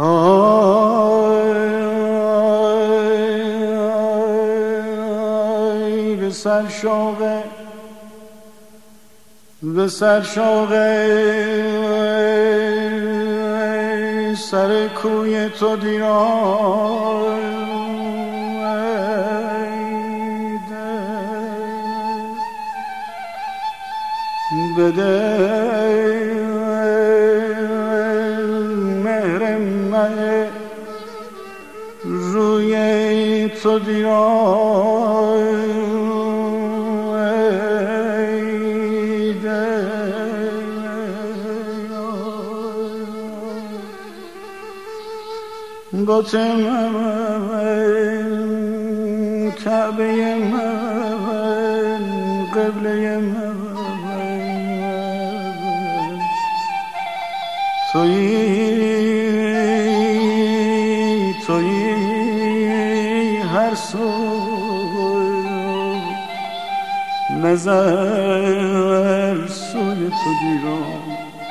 به سرشاقه سر کوی تو دیران بده مهر مه روی تو دیران بت من کعبه من قبله من تویی هر سو نظر سوی تو دیرم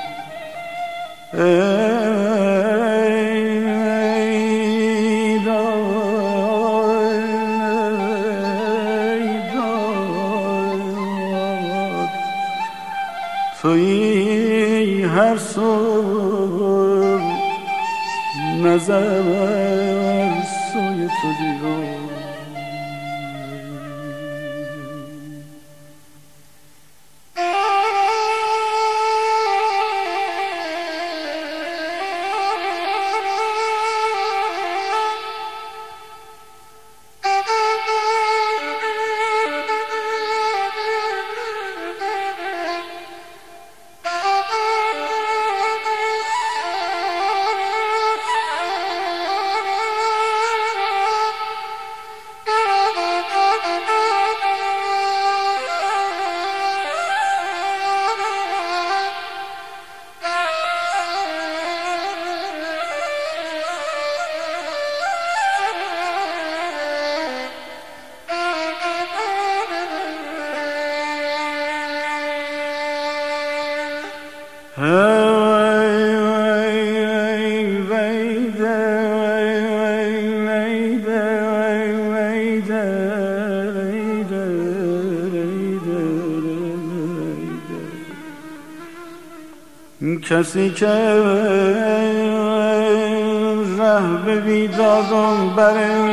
تویی هر سو نظر سوی تو دیرم کسی که ره به بیدادم بره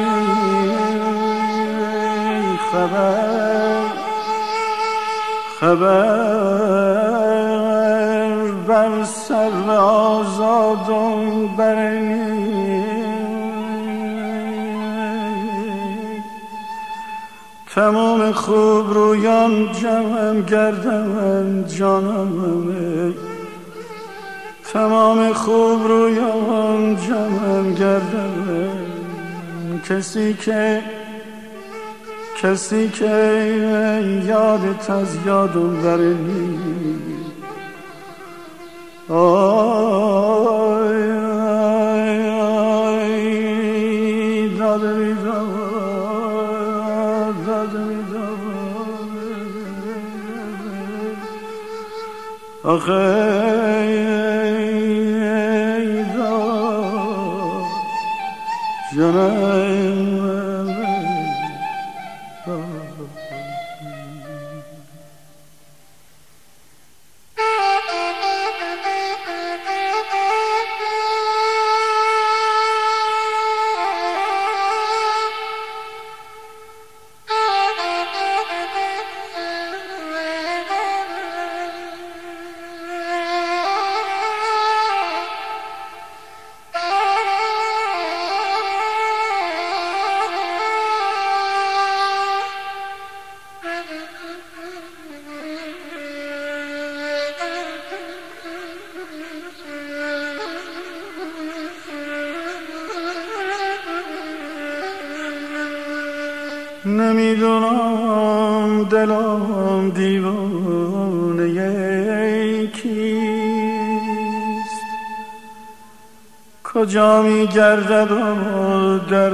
خبر بر سر آزادم بره تمام خوب رویان جمعم گردم جانم تمام خوب رویان جمعم گردم کسی که یادت از یادم برنی آی داده بیدار آخه جانم نمیدونم دلم دیوانه کیست کجا میگردد و در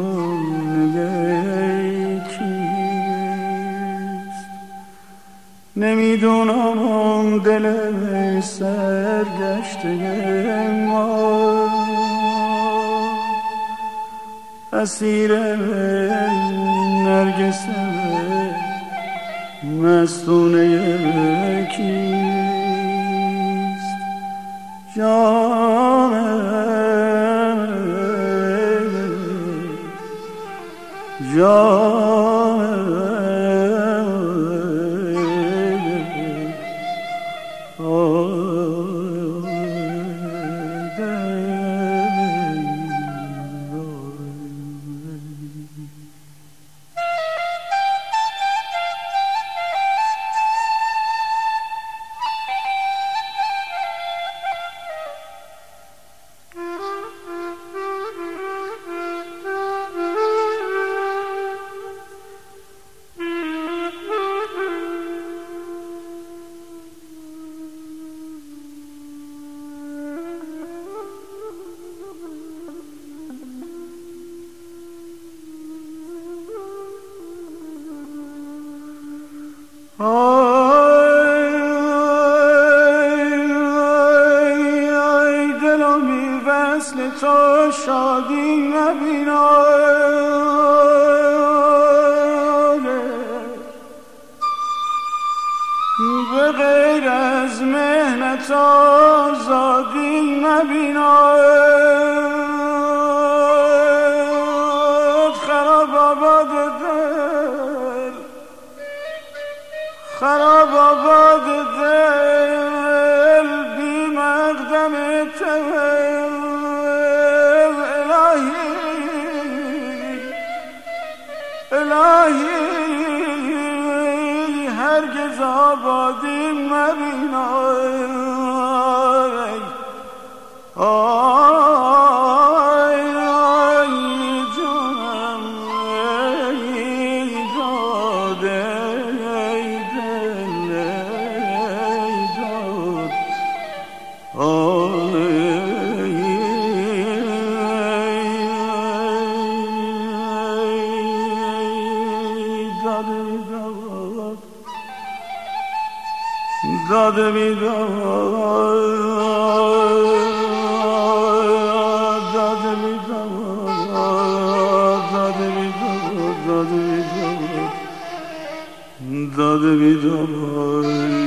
خونه کیست نمیدونم دل سرگشته ما اسیر نرگس مستونه کیست جان وصل تو شادی نبیناده به غیر از مهنت آزادی نبیناد خراب آباد دل خراب آباد دل بی مقدم الهی هرگز آبادی مبینای آی جانم ای داد ای دل ای داد داده بیداد داده بیداد داده بیداد داده بیداد داده بیداد